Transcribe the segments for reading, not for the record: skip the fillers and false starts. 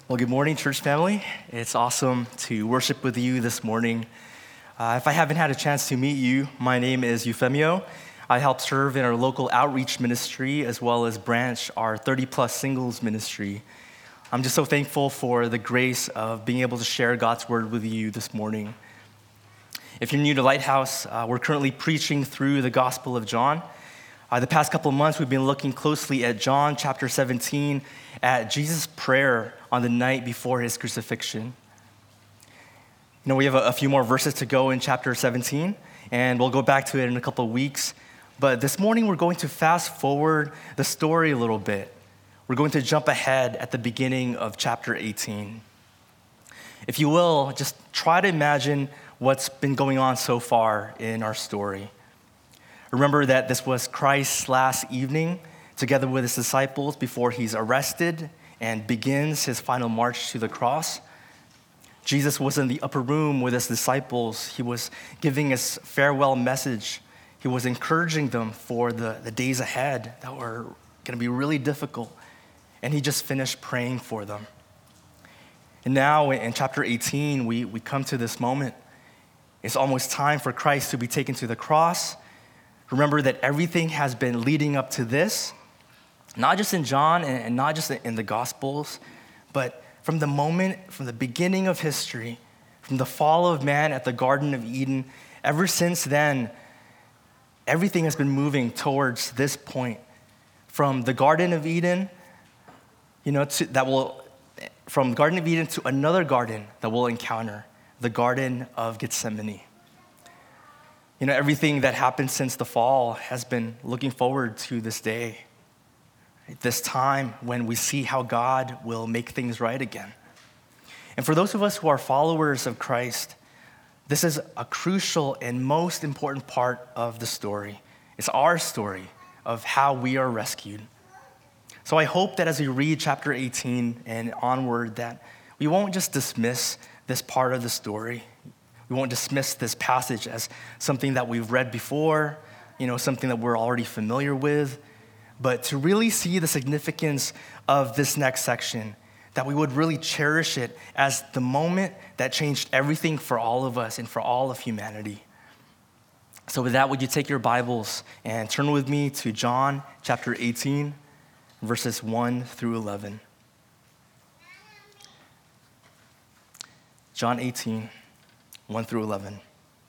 Well, good morning, church family. It's awesome to worship with you this morning. If I haven't had a chance to meet you, my name is Euphemio. I help serve in our local outreach ministry as well as branch our 30-plus singles ministry. I'm just so thankful for the grace of being able to share God's word with you this morning. If you're new to Lighthouse, we're currently preaching through the Gospel of John. The past couple of months, we've been looking closely at John chapter 17, at Jesus' prayer on the night before his crucifixion. You know, we have a few more verses to go in chapter 17, and we'll go back to it in a couple of weeks. But this morning, we're going to fast forward the story a little bit. We're going to jump ahead at the beginning of chapter 18. If you will, just try to imagine what's been going on so far in our story. Remember that this was Christ's last evening together with his disciples before he's arrested and begins his final march to the cross. Jesus was in the upper room with his disciples. He was giving his farewell message. He was encouraging them for the days ahead that were going to be really difficult. And he just finished praying for them. And now in chapter 18, we come to this moment. It's almost time for Christ to be taken to the cross. Remember that everything has been leading up to this, not just in John and not just in the Gospels, but from the beginning of history, from the fall of man at the Garden of Eden, ever since then, everything has been moving towards this point. From the Garden of Eden, from the Garden of Eden to another garden that we'll encounter, the Garden of Gethsemane. You know, everything that happened since the fall has been looking forward to this day, this time when we see how God will make things right again. And for those of us who are followers of Christ, this is a crucial and most important part of the story. It's our story of how we are rescued. So I hope that as we read chapter 18 and onward, that we won't just dismiss this part of the story. We won't dismiss this passage as something that we've read before, something that we're already familiar with, but to really see the significance of this next section, that we would really cherish it as the moment that changed everything for all of us and for all of humanity. So with that, would you take your Bibles and turn with me to John chapter 18, verses 1 through 11. John 18, 1 through 11.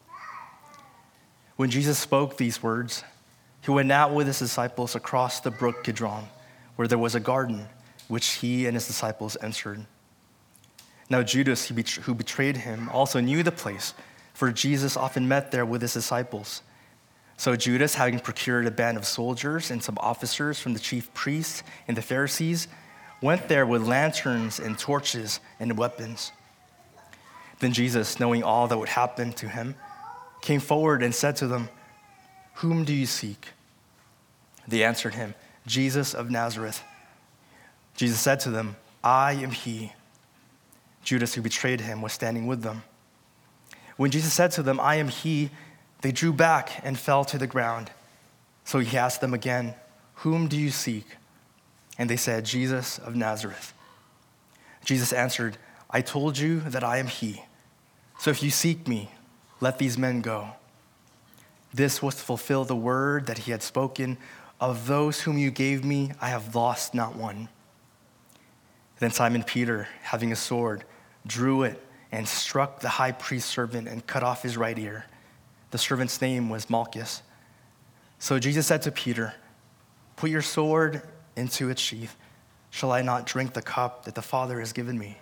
When Jesus spoke these words, he went out with his disciples across the brook Kidron, where there was a garden, which he and his disciples entered. Now Judas, who betrayed him, also knew the place, for Jesus often met there with his disciples. So Judas, having procured a band of soldiers and some officers from the chief priests and the Pharisees, went there with lanterns and torches and weapons. Then Jesus, knowing all that would happen to him, came forward and said to them, "Whom do you seek?" They answered him, "Jesus of Nazareth." Jesus said to them, "I am he." Judas, who betrayed him, was standing with them. When Jesus said to them, "I am he," they drew back and fell to the ground. So he asked them again, "Whom do you seek?" And they said, "Jesus of Nazareth." Jesus answered, "I told you that I am he. So if you seek me, let these men go." This was to fulfill the word that he had spoken, "Of those whom you gave me, I have lost not one." Then Simon Peter, having a sword, drew it and struck the high priest's servant and cut off his right ear. The servant's name was Malchus. So Jesus said to Peter, "Put your sword into its sheath. Shall I not drink the cup that the Father has given me?"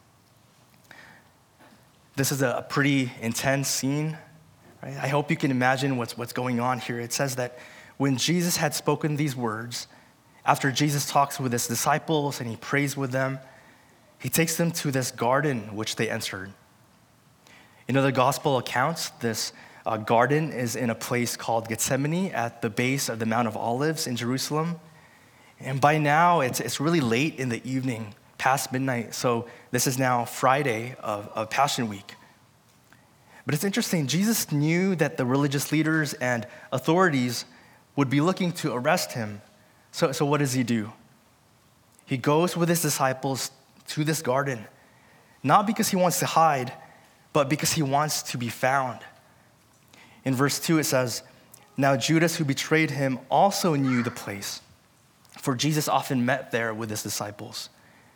This is a pretty intense scene, right? I hope you can imagine what's going on here. It says that when Jesus had spoken these words, after Jesus talks with his disciples and he prays with them, he takes them to this garden which they entered. In other gospel accounts, this garden is in a place called Gethsemane at the base of the Mount of Olives in Jerusalem. And by now, it's really late in the evening, past midnight. So this is now Friday of Passion Week. But it's interesting, Jesus knew that the religious leaders and authorities would be looking to arrest him. So what does he do? He goes with his disciples to this garden, not because he wants to hide, but because he wants to be found. In verse 2, it says, "Now Judas, who betrayed him, also knew the place, for Jesus often met there with his disciples."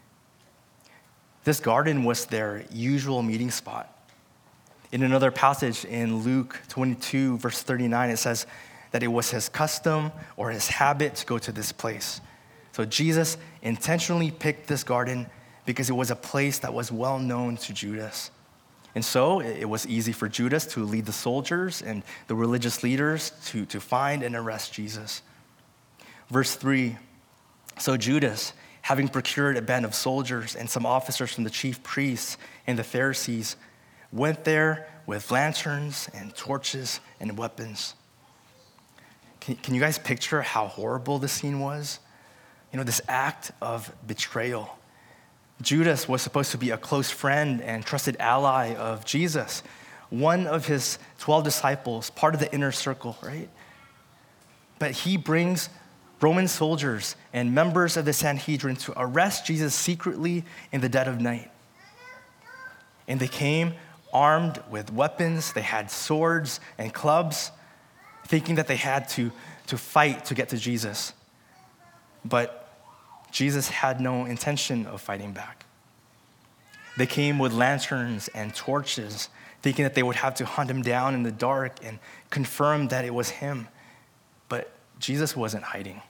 This garden was their usual meeting spot. In another passage in Luke 22, verse 39, it says that it was his custom or his habit to go to this place. So Jesus intentionally picked this garden because it was a place that was well known to Judas. And so it was easy for Judas to lead the soldiers and the religious leaders to find and arrest Jesus. Verse 3, "So Judas, having procured a band of soldiers and some officers from the chief priests and the Pharisees, went there with lanterns and torches and weapons." Can you guys picture how horrible this scene was? This act of betrayal. Judas was supposed to be a close friend and trusted ally of Jesus, one of his 12 disciples, part of the inner circle, right? But he brings Roman soldiers and members of the Sanhedrin to arrest Jesus secretly in the dead of night. And they came armed with weapons. They had swords and clubs, thinking that they had to fight to get to Jesus. But Jesus had no intention of fighting back. They came with lanterns and torches, thinking that they would have to hunt him down in the dark and confirm that it was him. But Jesus wasn't hiding.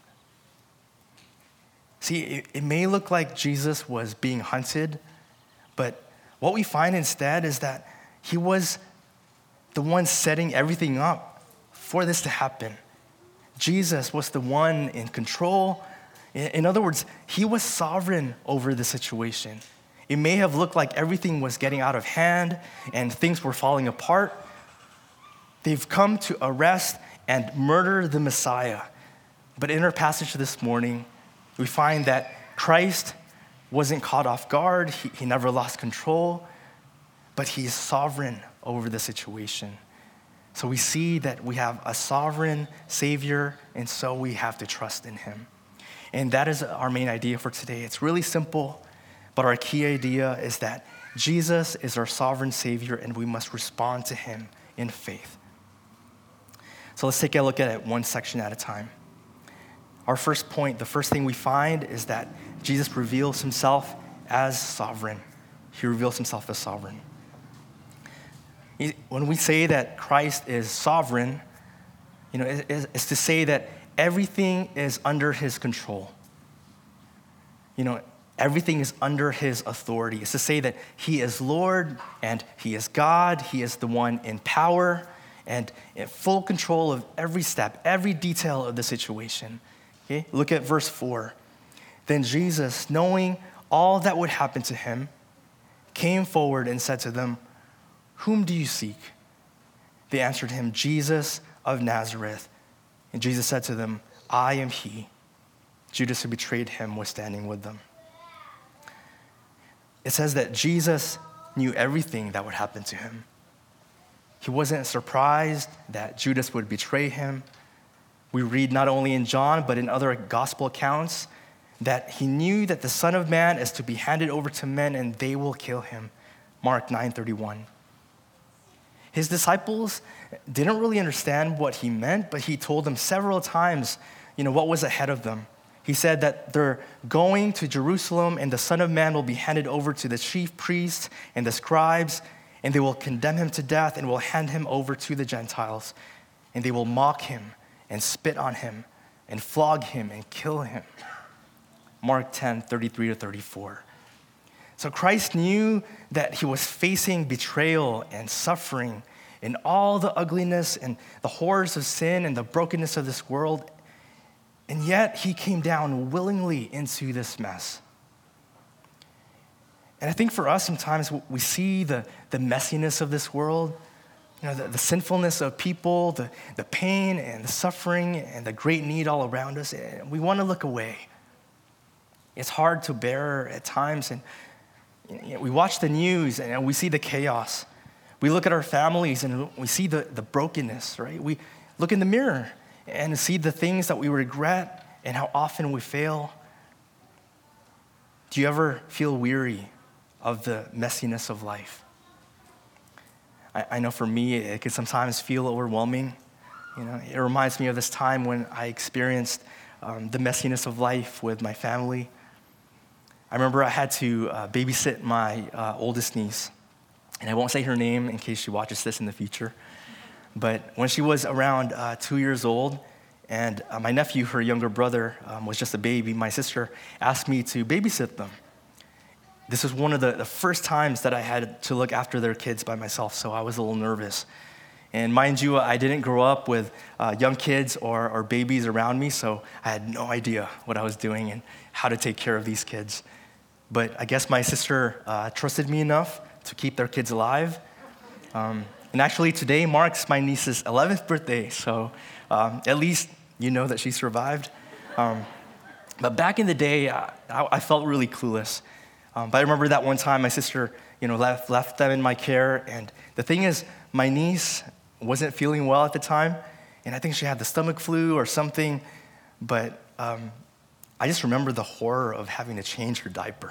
See, it may look like Jesus was being hunted, but what we find instead is that he was the one setting everything up for this to happen. Jesus was the one in control. In other words, he was sovereign over the situation. It may have looked like everything was getting out of hand and things were falling apart. They've come to arrest and murder the Messiah. But in our passage this morning, we find that Christ wasn't caught off guard. He never lost control, but he is sovereign over the situation. So we see that we have a sovereign Savior, and so we have to trust in him. And that is our main idea for today. It's really simple, but our key idea is that Jesus is our sovereign Savior, and we must respond to him in faith. So let's take a look at it one section at a time. Our first point, the first thing we find is that Jesus reveals himself as sovereign. He reveals himself as sovereign. When we say that Christ is sovereign, it's to say that everything is under his control. Everything is under his authority. It's to say that he is Lord and he is God. He is the one in power and in full control of every step, every detail of the situation. Okay? Look at verse 4. "Then Jesus, knowing all that would happen to him, came forward and said to them, 'Whom do you seek?' They answered him, 'Jesus of Nazareth.' And Jesus said to them, 'I am he.' Judas, who betrayed him, was standing with them." It says that Jesus knew everything that would happen to him. He wasn't surprised that Judas would betray him. We read not only in John, but in other gospel accounts, that he knew that the Son of Man is to be handed over to men and they will kill him. Mark 9:31. His disciples didn't really understand what he meant, but he told them several times, what was ahead of them. He said that they're going to Jerusalem and the Son of Man will be handed over to the chief priests and the scribes, and they will condemn him to death and will hand him over to the Gentiles, and they will mock him and spit on him and flog him and kill him. Mark 10:33-34. So Christ knew that he was facing betrayal and suffering and all the ugliness and the horrors of sin and the brokenness of this world. And yet he came down willingly into this mess. And I think for us, sometimes we see the messiness of this world, the sinfulness of people, the pain and the suffering and the great need all around us. And we want to look away. It's hard to bear at times. And we watch the news and we see the chaos. We look at our families and we see the brokenness, right? We look in the mirror and see the things that we regret and how often we fail. Do you ever feel weary of the messiness of life? I know for me, it can sometimes feel overwhelming. It reminds me of this time when I experienced the messiness of life with my family. I remember I had to babysit my oldest niece, and I won't say her name in case she watches this in the future. But when she was around 2 years old, and my nephew, her younger brother, was just a baby, my sister asked me to babysit them. This was one of the first times that I had to look after their kids by myself, so I was a little nervous. And mind you, I didn't grow up with young kids or babies around me, so I had no idea what I was doing and how to take care of these kids. But I guess my sister trusted me enough to keep their kids alive. And actually today marks my niece's 11th birthday, so at least you know that she survived. But back in the day, I felt really clueless. But I remember that one time my sister, left them in my care. And the thing is, my niece wasn't feeling well at the time. And I think she had the stomach flu or something. But I just remember the horror of having to change her diaper.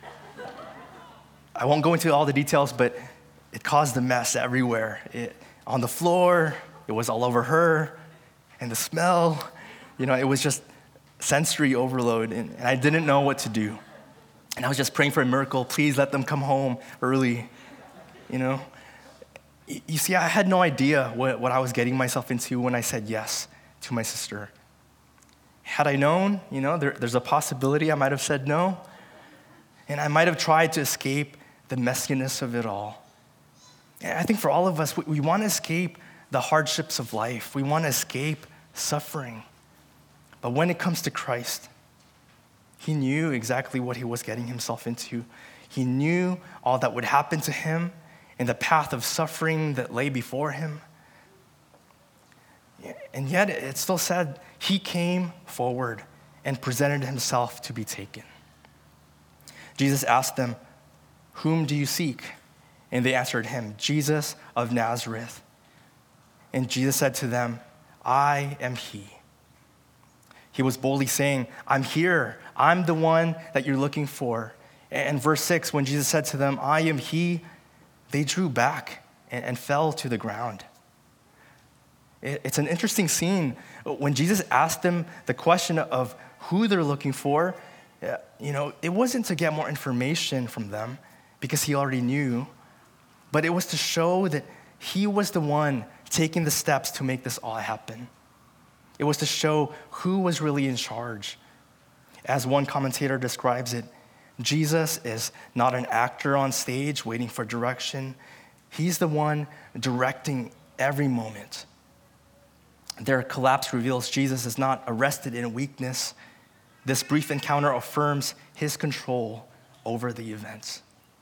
I won't go into all the details, but it caused a mess everywhere. On the floor, it was all over her. And the smell, it was just sensory overload. And I didn't know what to do. And I was just praying for a miracle. Please let them come home early, You see, I had no idea what I was getting myself into when I said yes to my sister. Had I known, there's a possibility I might have said no. And I might have tried to escape the messiness of it all. And I think for all of us, we want to escape the hardships of life. We want to escape suffering. But when it comes to Christ, he knew exactly what he was getting himself into. He knew all that would happen to him and the path of suffering that lay before him. And yet it still said he came forward and presented himself to be taken. Jesus asked them, "Whom do you seek?" And they answered him, "Jesus of Nazareth." And Jesus said to them, "I am he." He was boldly saying, "I'm here. I'm the one that you're looking for." And verse 6, when Jesus said to them, "I am he," they drew back and fell to the ground. It's an interesting scene. When Jesus asked them the question of who they're looking for, it wasn't to get more information from them because he already knew, but it was to show that he was the one taking the steps to make this all happen. It was to show who was really in charge. As one commentator describes it, Jesus is not an actor on stage waiting for direction. He's the one directing every moment. Their collapse reveals Jesus is not arrested in weakness. This brief encounter affirms his control over the events.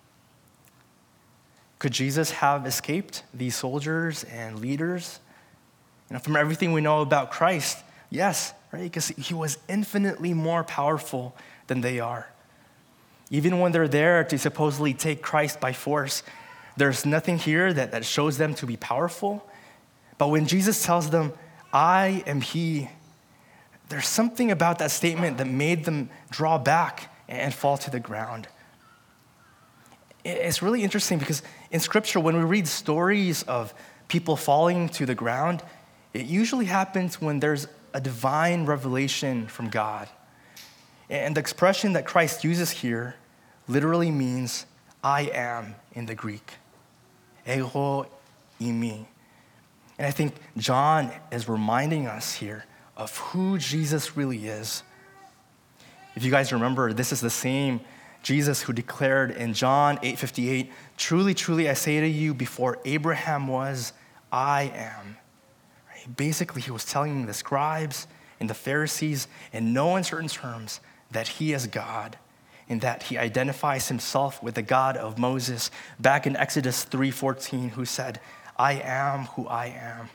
Could Jesus have escaped these soldiers and leaders? From everything we know about Christ, yes, right? Because he was infinitely more powerful than they are. Even when they're there to supposedly take Christ by force, there's nothing here that shows them to be powerful. But when Jesus tells them, "I am he," there's something about that statement that made them draw back and fall to the ground. It's really interesting because in Scripture, when we read stories of people falling to the ground, it usually happens when there's a divine revelation from God. And the expression that Christ uses here literally means "I am" in the Greek. Ego eimi. And I think John is reminding us here of who Jesus really is. If you guys remember, this is the same Jesus who declared in John 8:58, "Truly, truly, I say to you, before Abraham was, I am." Basically, he was telling the scribes and the Pharisees in no uncertain terms that he is God and that he identifies himself with the God of Moses back in Exodus 3:14, who said, "I am who I am."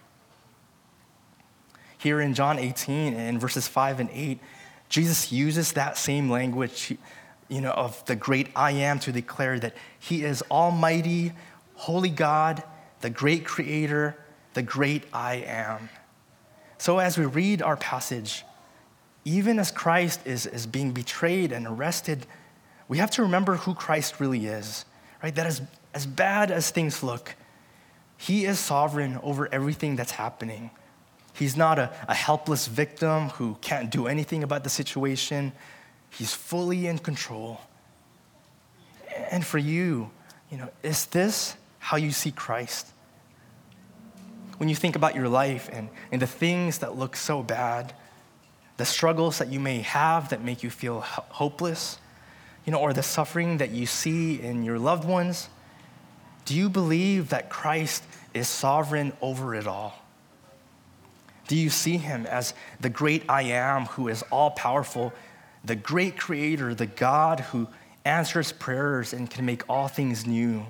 Here in John 18, in verses 5 and 8, Jesus uses that same language, of the great I am to declare that he is almighty, holy God, the great creator, the great I am. So as we read our passage, even as Christ is being betrayed and arrested, we have to remember who Christ really is, right? That as bad as things look, he is sovereign over everything that's happening. He's not a helpless victim who can't do anything about the situation. He's fully in control. And for you, is this how you see Christ? When you think about your life and the things that look so bad, the struggles that you may have that make you feel hopeless, or the suffering that you see in your loved ones, do you believe that Christ is sovereign over it all? Do you see him as the great I am who is all powerful, the great creator, the God who answers prayers and can make all things new?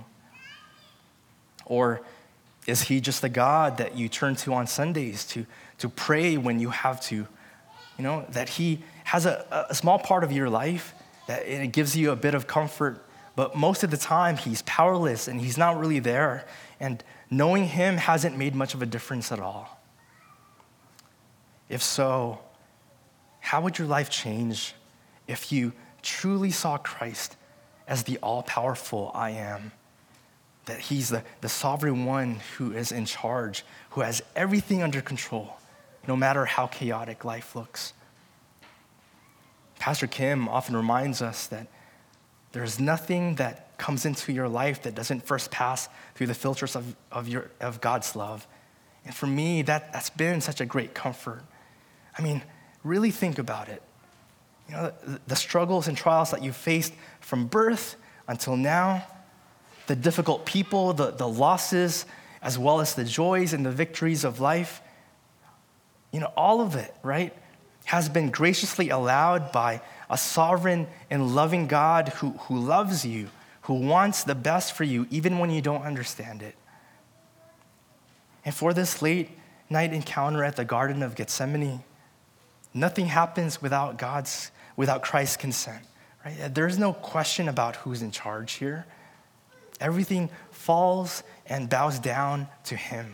Or is he just the God that you turn to on Sundays to pray when you have to? That he has a small part of your life, that it gives you a bit of comfort, but most of the time he's powerless and he's not really there. And knowing him hasn't made much of a difference at all. If so, how would your life change if you truly saw Christ as the all-powerful I am? That he's the sovereign one who is in charge, who has everything under control, no matter how chaotic life looks. Pastor Kim often reminds us that there's nothing that comes into your life that doesn't first pass through the filters of God's love. And for me, that's been such a great comfort. I mean, really think about it. The struggles and trials that you've faced from birth until now, the difficult people, the losses, as well as the joys and the victories of life, all of it, right, has been graciously allowed by a sovereign and loving God who loves you, who wants the best for you, even when you don't understand it. And for this late night encounter at the Garden of Gethsemane, nothing happens without Christ's consent, right? There's no question about who's in charge here. Everything falls and bows down to him.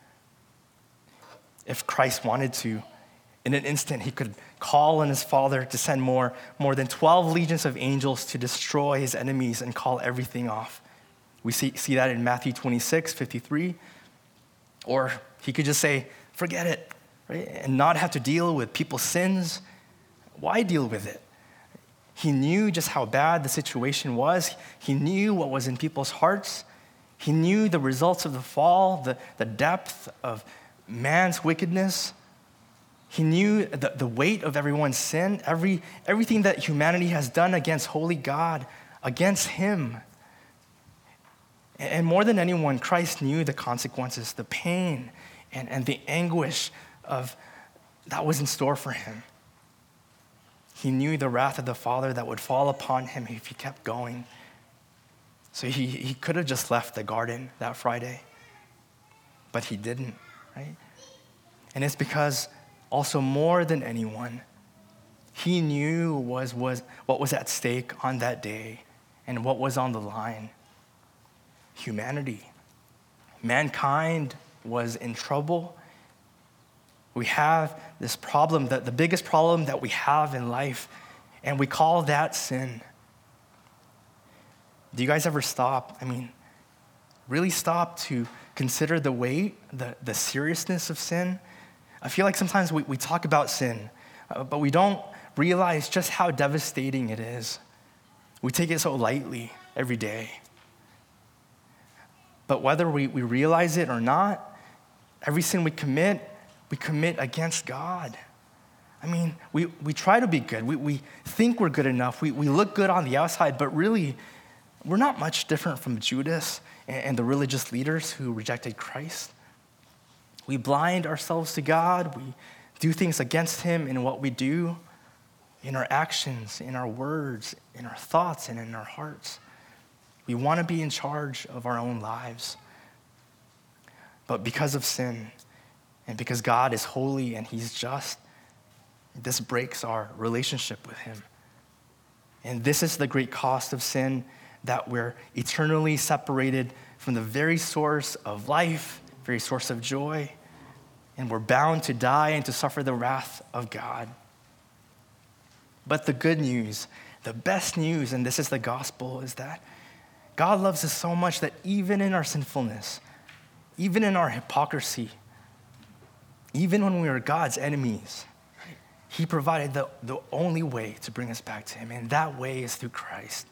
If Christ wanted to, in an instant, he could call on his Father to send more than 12 legions of angels to destroy his enemies and call everything off. We see that in Matthew 26:53. Or he could just say, forget it, right? And not have to deal with people's sins. Why deal with it? He knew just how bad the situation was. He knew what was in people's hearts. He knew the results of the fall, the depth of man's wickedness. He knew the weight of everyone's sin, everything that humanity has done against holy God, against him. And more than anyone, Christ knew the consequences, the pain and the anguish that was in store for him. He knew the wrath of the Father that would fall upon him if he kept going. So he could have just left the garden that Friday, but he didn't, right? And it's because also more than anyone, he knew what was at stake on that day and what was on the line. Humanity. Mankind was in trouble. We have this problem, the biggest problem that we have in life, and we call that sin. Do you guys ever stop? Really stop to consider the weight, the seriousness of sin? I feel like sometimes we talk about sin, but we don't realize just how devastating it is. We take it so lightly every day. But whether we realize it or not, every sin we commit against God. We try to be good. We think we're good enough. We look good on the outside, but really, we're not much different from Judas and the religious leaders who rejected Christ. We blind ourselves to God. We do things against him in what we do, in our actions, in our words, in our thoughts, and in our hearts. We want to be in charge of our own lives. But because of sin, and because God is holy and he's just, this breaks our relationship with him. And this is the great cost of sin, that we're eternally separated from the very source of life, very source of joy, and we're bound to die and to suffer the wrath of God. But the good news The best news, and this is the gospel, is that God loves us so much that even in our sinfulness, even in our hypocrisy, even when we were God's enemies, he provided the only way to bring us back to him, and that way is through Christ.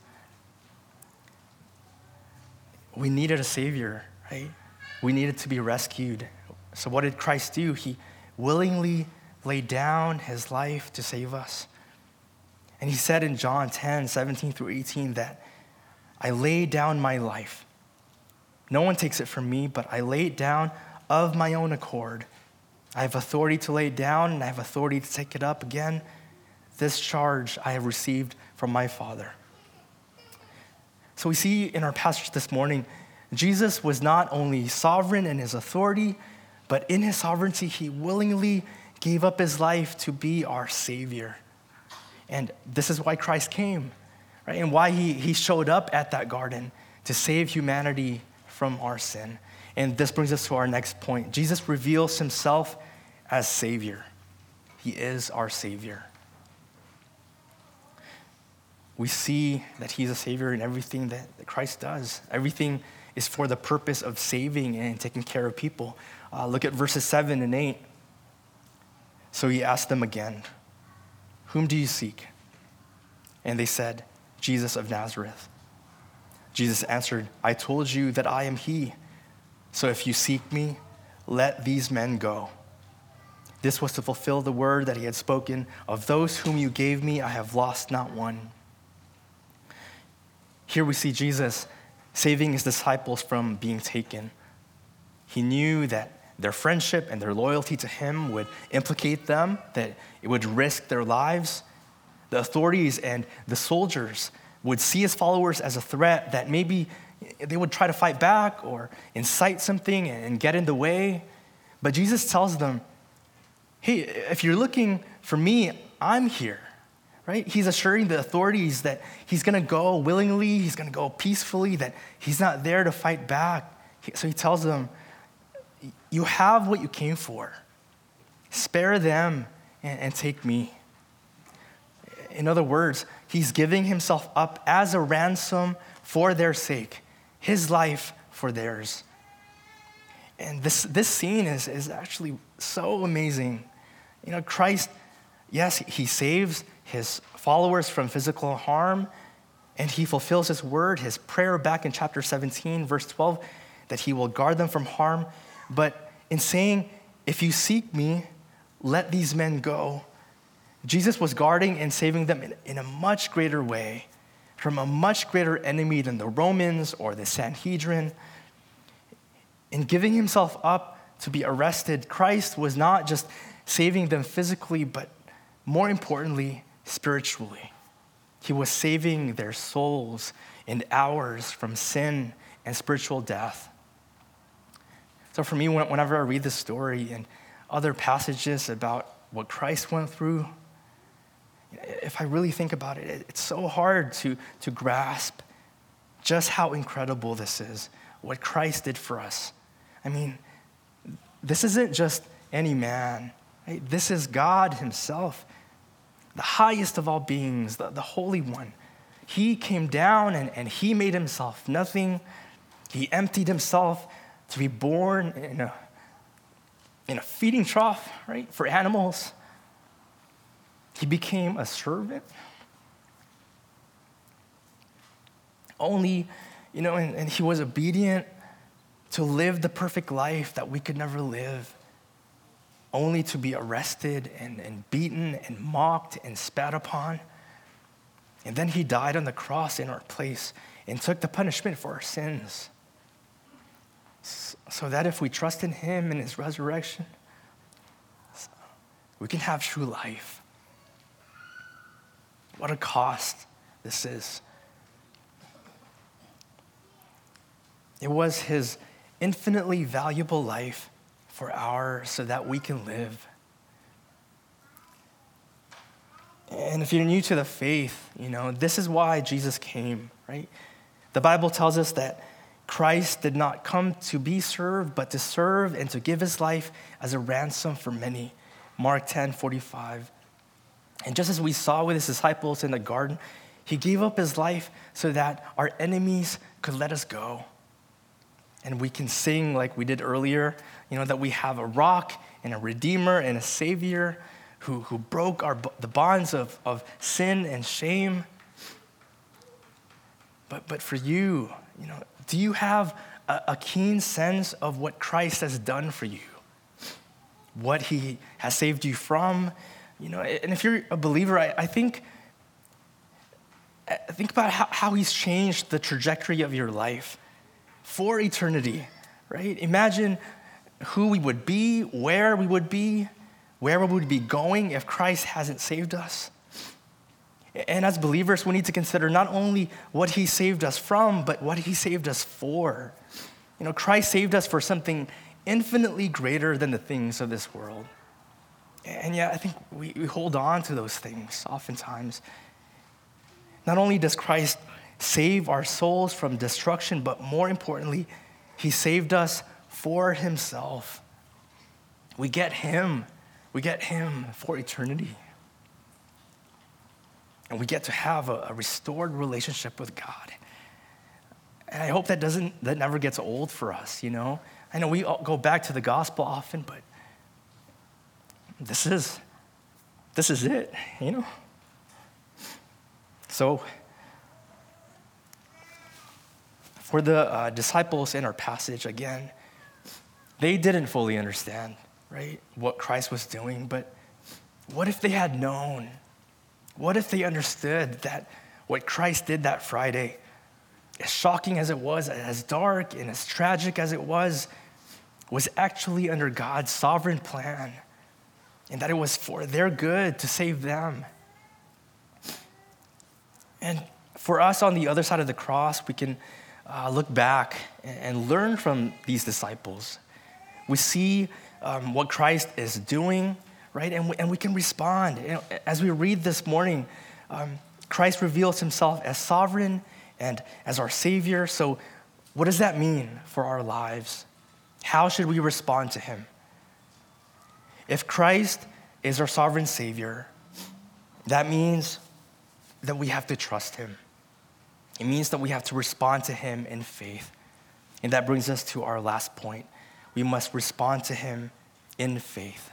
We needed a savior, right? We needed to be rescued. So what did Christ do? He willingly laid down his life to save us. And he said in John 10, 17 through 18 that I lay down my life. No one takes it from me, but I lay it down of my own accord. I have authority to lay it down, and I have authority to take it up again. This charge I have received from my Father. So we see in our passage this morning, Jesus was not only sovereign in his authority, but in his sovereignty, he willingly gave up his life to be our Savior. And this is why Christ came, right? And why he showed up at that garden to save humanity from our sin. And this brings us to our next point. Jesus reveals himself as Savior. He is our Savior. We see that he's a Savior in everything that Christ does. Everything is for the purpose of saving and taking care of people. Look at verses 7 and 8. So he asked them again, whom do you seek? And they said, Jesus of Nazareth. Jesus answered, I told you that I am he. So if you seek me, let these men go. This was to fulfill the word that he had spoken. Of those whom you gave me, I have lost not one. Here we see Jesus saving his disciples from being taken. He knew that their friendship and their loyalty to him would implicate them, that it would risk their lives. The authorities and the soldiers would see his followers as a threat, that maybe they would try to fight back or incite something and get in the way. But Jesus tells them, hey, if you're looking for me, I'm here, right? He's assuring the authorities that he's going to go willingly, he's going to go peacefully, that he's not there to fight back. So he tells them, you have what you came for. Spare them and take me. In other words, he's giving himself up as a ransom for their sake, his life for theirs. And this scene is actually so amazing. You know, Christ, yes, he saves his followers from physical harm, and he fulfills his word, his prayer back in chapter 17, verse 12, that he will guard them from harm. But in saying, if you seek me, let these men go, Jesus was guarding and saving them in a much greater way from a much greater enemy than the Romans or the Sanhedrin. In giving himself up to be arrested, Christ was not just saving them physically, but more importantly, spiritually. He was saving their souls and ours from sin and spiritual death. So for me, whenever I read this story and other passages about what Christ went through, if I really think about it, it's so hard to grasp just how incredible this is, what Christ did for us. I mean, this isn't just any man, right? This is God himself, the highest of all beings, the Holy One. He came down and he made himself nothing. He emptied himself to be born in a feeding trough, right, for animals. He became a servant. Only, and he was obedient to live the perfect life that we could never live, only to be arrested and beaten and mocked and spat upon. And then he died on the cross in our place and took the punishment for our sins, so that if we trust in him and his resurrection, we can have true life. What a cost this is. It was his infinitely valuable life for ours so that we can live. And if you're new to the faith, this is why Jesus came, right? The Bible tells us that Christ did not come to be served, but to serve and to give his life as a ransom for many. Mark 10:45. And just as we saw with his disciples in the garden, He gave up his life so that our enemies could let us go. And we can sing like we did earlier, that we have a rock and a redeemer and a savior who broke the bonds of sin and shame. But for you, do you have a keen sense of what Christ has done for you? What he has saved you from? And if you're a believer, I think about how he's changed the trajectory of your life for eternity, right? Imagine who we would be, where we would be going if Christ hasn't saved us. And as believers, we need to consider not only what he saved us from, but what he saved us for. Christ saved us for something infinitely greater than the things of this world. And yet, I think we hold on to those things oftentimes. Not only does Christ save our souls from destruction, but more importantly, he saved us for himself. We get him for eternity. And we get to have a restored relationship with God. And I hope that never gets old for us, I know we all go back to the gospel often, but this is it, So, for the disciples in our passage, again, they didn't fully understand, right, what Christ was doing, but what if they had known? What if they understood that what Christ did that Friday, as shocking as it was, as dark and as tragic as it was actually under God's sovereign plan, and that it was for their good to save them. And for us on the other side of the cross, we can look back and learn from these disciples. We see what Christ is doing, right? And we can respond. As we read this morning, Christ reveals himself as sovereign and as our Savior. So what does that mean for our lives? How should we respond to him? If Christ is our sovereign Savior, that means that we have to trust him. It means that we have to respond to him in faith. And that brings us to our last point. We must respond to him in faith.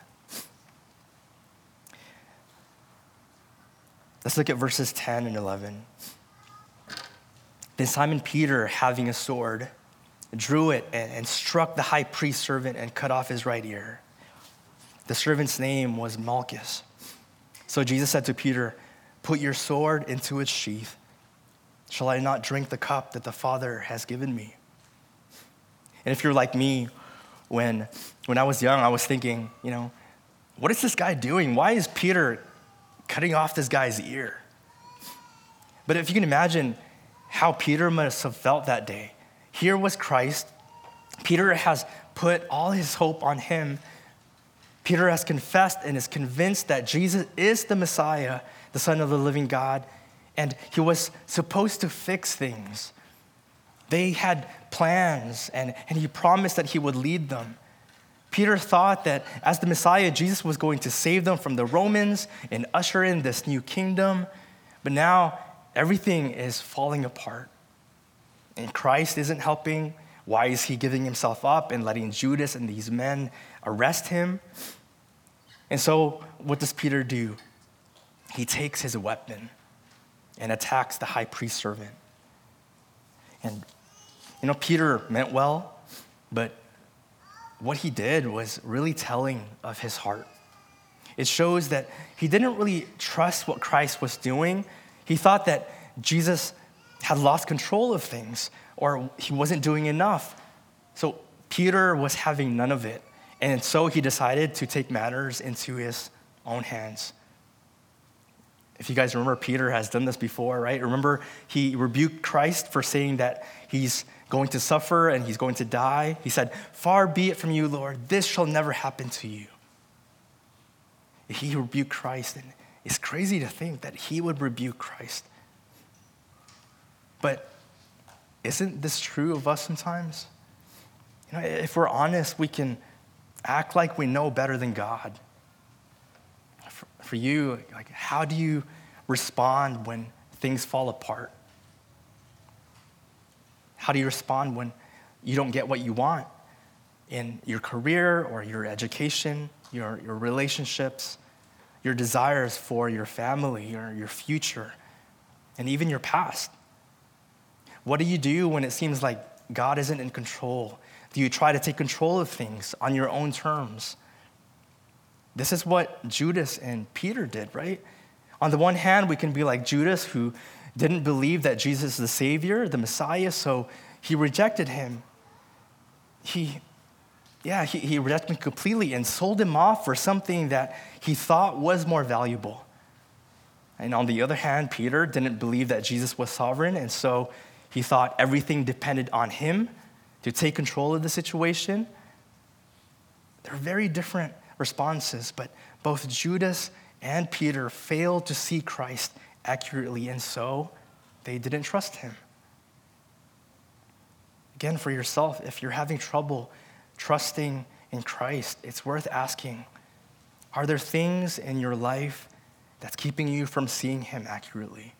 Let's look at verses 10 and 11. Then Simon Peter, having a sword, drew it and struck the high priest's servant and cut off his right ear. The servant's name was Malchus. So Jesus said to Peter, "Put your sword into its sheath. Shall I not drink the cup that the Father has given me?" And if you're like me, when I was young, I was thinking, what is this guy doing? Why is Peter cutting off this guy's ear? But if you can imagine how Peter must have felt that day. Here was Christ. Peter has put all his hope on him. Peter has confessed and is convinced that Jesus is the Messiah, the Son of the living God, and he was supposed to fix things. They had plans, and he promised that he would lead them. Peter thought that as the Messiah, Jesus was going to save them from the Romans and usher in this new kingdom. But now everything is falling apart. And Christ isn't helping. Why is he giving himself up and letting Judas and these men arrest him? And so what does Peter do? He takes his weapon and attacks the high priest's servant. And Peter meant well, but what he did was really telling of his heart. It shows that he didn't really trust what Christ was doing. He thought that Jesus had lost control of things or he wasn't doing enough. So Peter was having none of it. And so he decided to take matters into his own hands. If you guys remember, Peter has done this before, right? Remember, he rebuked Christ for saying that he's going to suffer and he's going to die. He said, "Far be it from you, Lord, this shall never happen to you." He rebuked Christ, and it's crazy to think that he would rebuke Christ. But isn't this true of us sometimes? If we're honest, we can act like we know better than God. For you, how do you respond when things fall apart? How do you respond when you don't get what you want in your career or your education, your relationships, your desires for your family or your future, and even your past? What do you do when it seems like God isn't in control? Do you try to take control of things on your own terms? This is what Judas and Peter did, right? On the one hand, we can be like Judas, who didn't believe that Jesus is the Savior, the Messiah, so he rejected him. He rejected him completely and sold him off for something that he thought was more valuable. And on the other hand, Peter didn't believe that Jesus was sovereign, and so he thought everything depended on him to take control of the situation. They're very different responses, but both Judas and Peter failed to see Christ accurately, and so they didn't trust him. Again, for yourself, if you're having trouble trusting in Christ, it's worth asking, are there things in your life that's keeping you from seeing him accurately?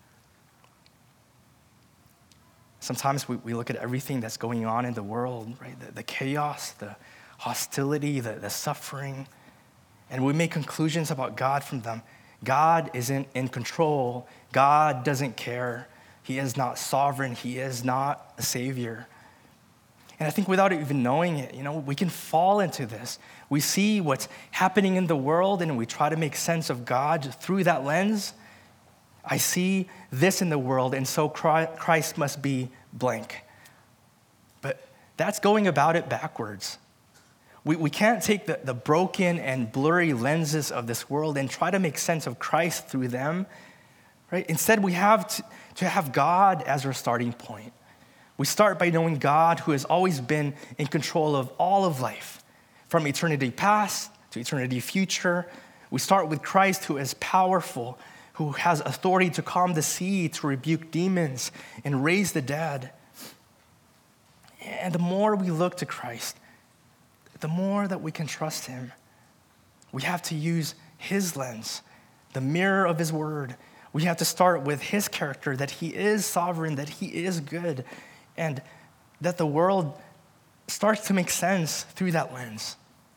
Sometimes we look at everything that's going on in the world, right? The chaos, the hostility, the suffering, and we make conclusions about God from them. God isn't in control. God doesn't care. He is not sovereign. He is not a savior. And I think without even knowing it, we can fall into this. We see what's happening in the world and we try to make sense of God through that lens. I see this in the world, and so Christ must be blank. But that's going about it backwards. We can't take the broken and blurry lenses of this world and try to make sense of Christ through them, right? Instead, we have to have God as our starting point. We start by knowing God, who has always been in control of all of life, from eternity past to eternity future. We start with Christ, who is powerful, who has authority to calm the sea, to rebuke demons, and raise the dead. And the more we look to Christ, the more that we can trust him. We have to use his lens, the mirror of his word. We have to start with his character, that he is sovereign, that he is good, and that the world starts to make sense through that lens.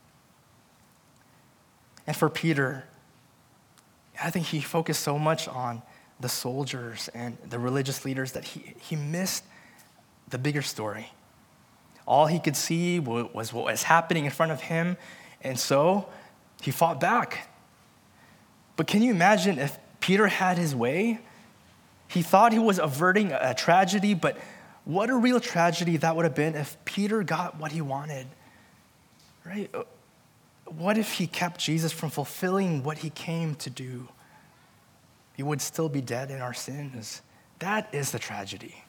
And for Peter, I think he focused so much on the soldiers and the religious leaders that he missed the bigger story. All he could see was what was happening in front of him, and so he fought back. But can you imagine if Peter had his way? He thought he was averting a tragedy, but what a real tragedy that would have been if Peter got what he wanted, right? What if he kept Jesus from fulfilling what he came to do? He would still be dead in our sins. That is the tragedy.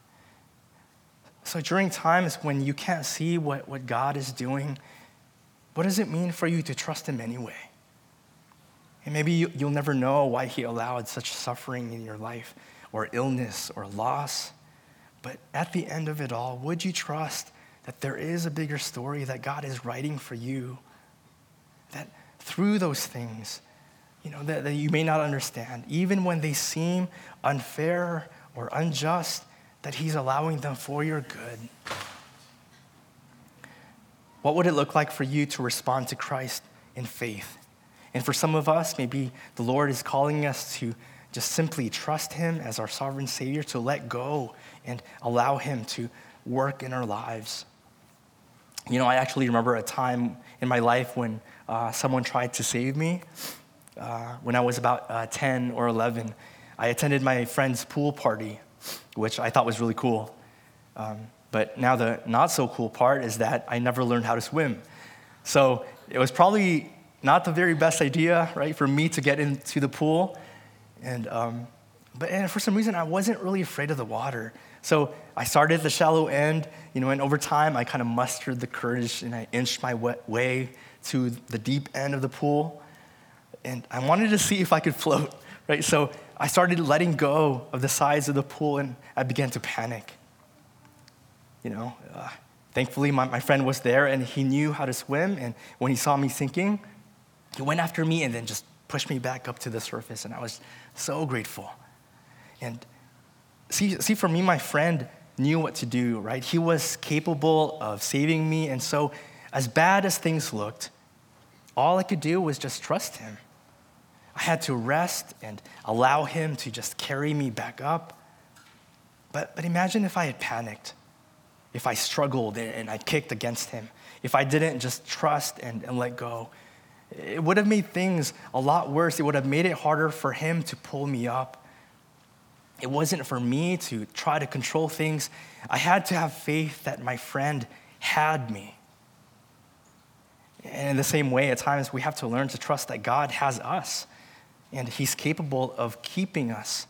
So during times when you can't see what God is doing, what does it mean for you to trust him anyway? And maybe you'll never know why he allowed such suffering in your life, or illness, or loss. But at the end of it all, would you trust that there is a bigger story that God is writing for you? That through those things, that you may not understand, even when they seem unfair or unjust, that he's allowing them for your good. What would it look like for you to respond to Christ in faith? And for some of us, maybe the Lord is calling us to just simply trust him as our sovereign Savior, to let go and allow him to work in our lives. I actually remember a time in my life when someone tried to save me. When I was about 10 or 11, I attended my friend's pool party, which I thought was really cool. But now the not so cool part is that I never learned how to swim. So it was probably not the very best idea, right, for me to get into the pool. And for some reason, I wasn't really afraid of the water. So I started at the shallow end, and over time, I kind of mustered the courage and I inched my way to the deep end of the pool. And I wanted to see if I could float, right? So I started letting go of the sides of the pool and I began to panic. Thankfully, my friend was there and he knew how to swim. And when he saw me sinking, he went after me and then just pushed me back up to the surface. And I was so grateful. And See, for me, my friend knew what to do, right? He was capable of saving me. And so as bad as things looked, all I could do was just trust him. I had to rest and allow him to just carry me back up. But imagine if I had panicked, if I struggled and I kicked against him, if I didn't just trust and let go. It would have made things a lot worse. It would have made it harder for him to pull me up. It wasn't for me to try to control things. I had to have faith that my friend had me. And in the same way, at times we have to learn to trust that God has us and he's capable of keeping us.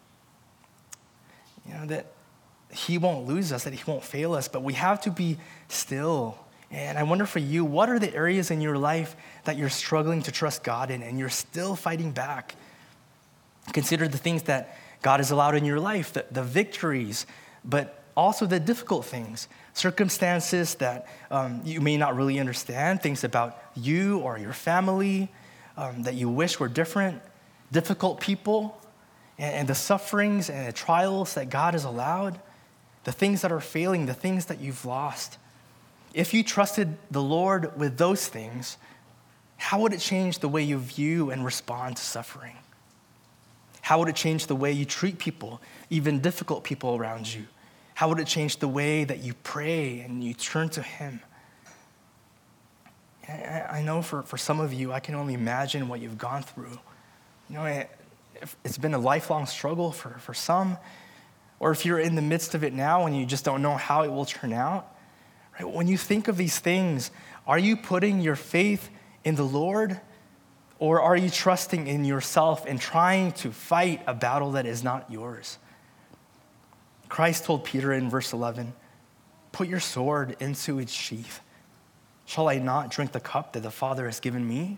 That he won't lose us, that he won't fail us, but we have to be still. And I wonder for you, what are the areas in your life that you're struggling to trust God in and you're still fighting back? Consider the things that God has allowed in your life, the victories, but also the difficult things, circumstances that you may not really understand, things about you or your family that you wish were different, difficult people, and the sufferings and the trials that God has allowed, the things that are failing, the things that you've lost. If you trusted the Lord with those things, how would it change the way you view and respond to suffering? How would it change the way you treat people, even difficult people around you? How would it change the way that you pray and you turn to him? I know for some of you, I can only imagine what you've gone through. It's been a lifelong struggle for some, or if you're in the midst of it now and you just don't know how it will turn out. Right? When you think of these things, are you putting your faith in the Lord? Or are you trusting in yourself and trying to fight a battle that is not yours? Christ told Peter in verse 11, "Put your sword into its sheath. Shall I not drink the cup that the Father has given me?"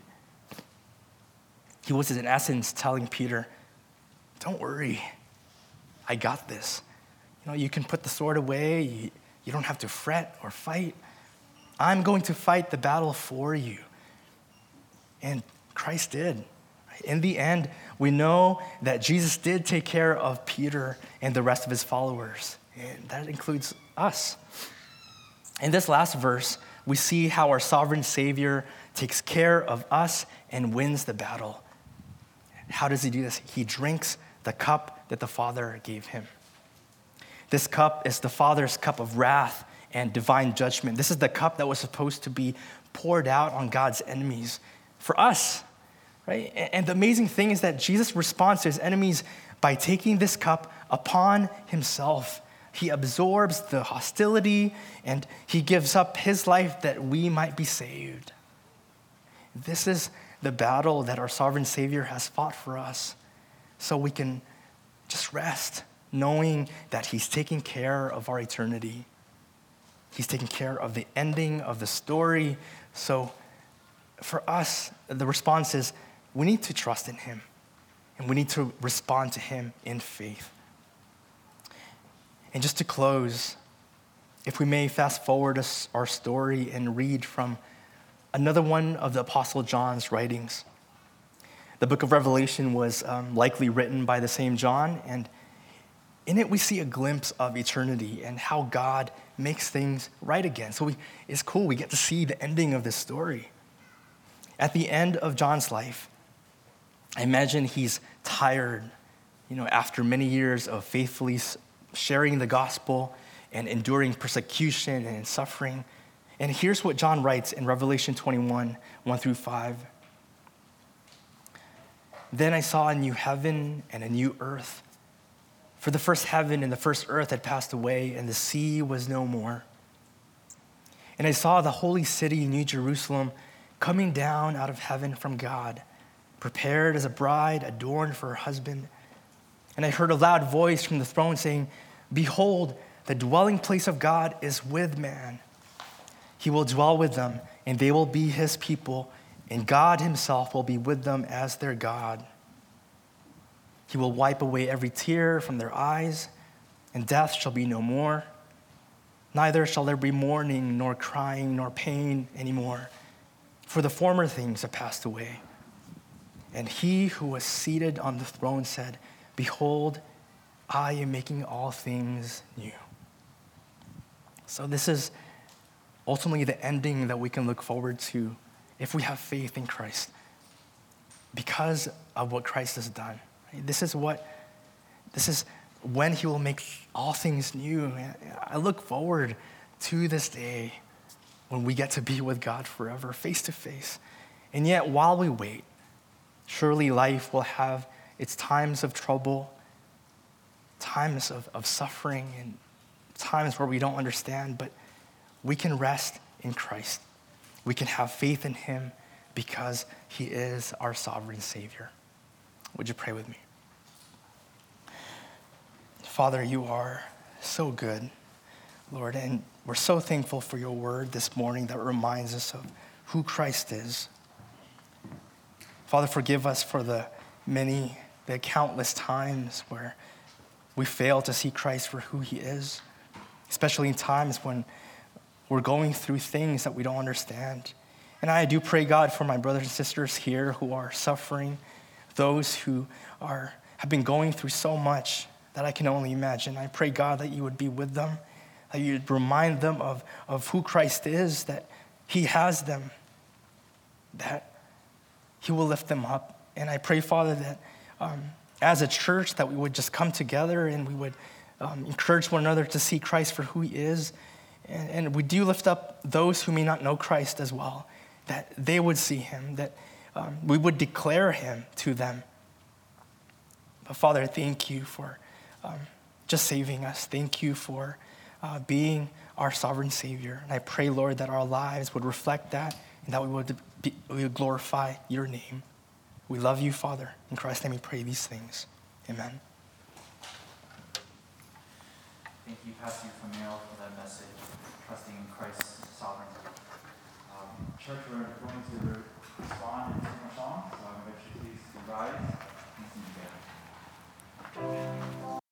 He was in essence telling Peter, don't worry, I got this. You can put the sword away. You don't have to fret or fight. I'm going to fight the battle for you. And Christ did. In the end, we know that Jesus did take care of Peter and the rest of his followers, and that includes us. In this last verse, we see how our sovereign Savior takes care of us and wins the battle. How does he do this? He drinks the cup that the Father gave him. This cup is the Father's cup of wrath and divine judgment. This is the cup that was supposed to be poured out on God's enemies for us, right? And the amazing thing is that Jesus responds to his enemies by taking this cup upon himself. He absorbs the hostility and he gives up his life that we might be saved. This is the battle that our sovereign Savior has fought for us, so we can just rest, knowing that he's taking care of our eternity. He's taking care of the ending of the story. So for us, the response is we need to trust in him, and we need to respond to him in faith. And just to close, if we may fast forward our story and read from another one of the Apostle John's writings. The book of Revelation was likely written by the same John, and in it we see a glimpse of eternity and how God makes things right again. So it's cool, we get to see the ending of this story. At the end of John's life, I imagine he's tired, after many years of faithfully sharing the gospel and enduring persecution and suffering. And here's what John writes in Revelation 21, 1-5. Then I saw a new heaven and a new earth. For the first heaven and the first earth had passed away, and the sea was no more. And I saw the holy city, New Jerusalem, coming down out of heaven from God, prepared as a bride adorned for her husband. And I heard a loud voice from the throne saying, "Behold, the dwelling place of God is with man. He will dwell with them, and they will be his people, and God himself will be with them as their God. He will wipe away every tear from their eyes, and death shall be no more. Neither shall there be mourning, nor crying, nor pain anymore, for the former things have passed away." And he who was seated on the throne said, "Behold, I am making all things new. So this is ultimately the ending that we can look forward to if we have faith in Christ because of what Christ has done. This is when he will make all things new. I look forward to this day when we get to be with God forever, face to face. And yet, while we wait, surely life will have its times of trouble, times of suffering, and times where we don't understand, but we can rest in Christ. We can have faith in him because he is our sovereign Savior. Would you pray with me? Father, you are so good, Lord, and we're so thankful for your word this morning that reminds us of who Christ is. Father, forgive us for the countless times where we fail to see Christ for who he is, especially in times when we're going through things that we don't understand. And I do pray, God, for my brothers and sisters here who are suffering, those who have been going through so much that I can only imagine. I pray, God, that you would be with them, that you'd remind them of who Christ is, that he has them, that he will lift them up. And I pray, Father, that as a church that we would just come together and we would encourage one another to see Christ for who he is. And we do lift up those who may not know Christ as well, that they would see him, that we would declare him to them. But Father, thank you for just saving us. Thank you for being our sovereign Savior. And I pray, Lord, that our lives would reflect that and that we would glorify your name. We love you, Father. In Christ's name we pray these things. Amen. Thank you, Pastor Camille, for that message, trusting in Christ's sovereignty. Church, we're going to respond and sing a song, so I invite you please to rise and sing together.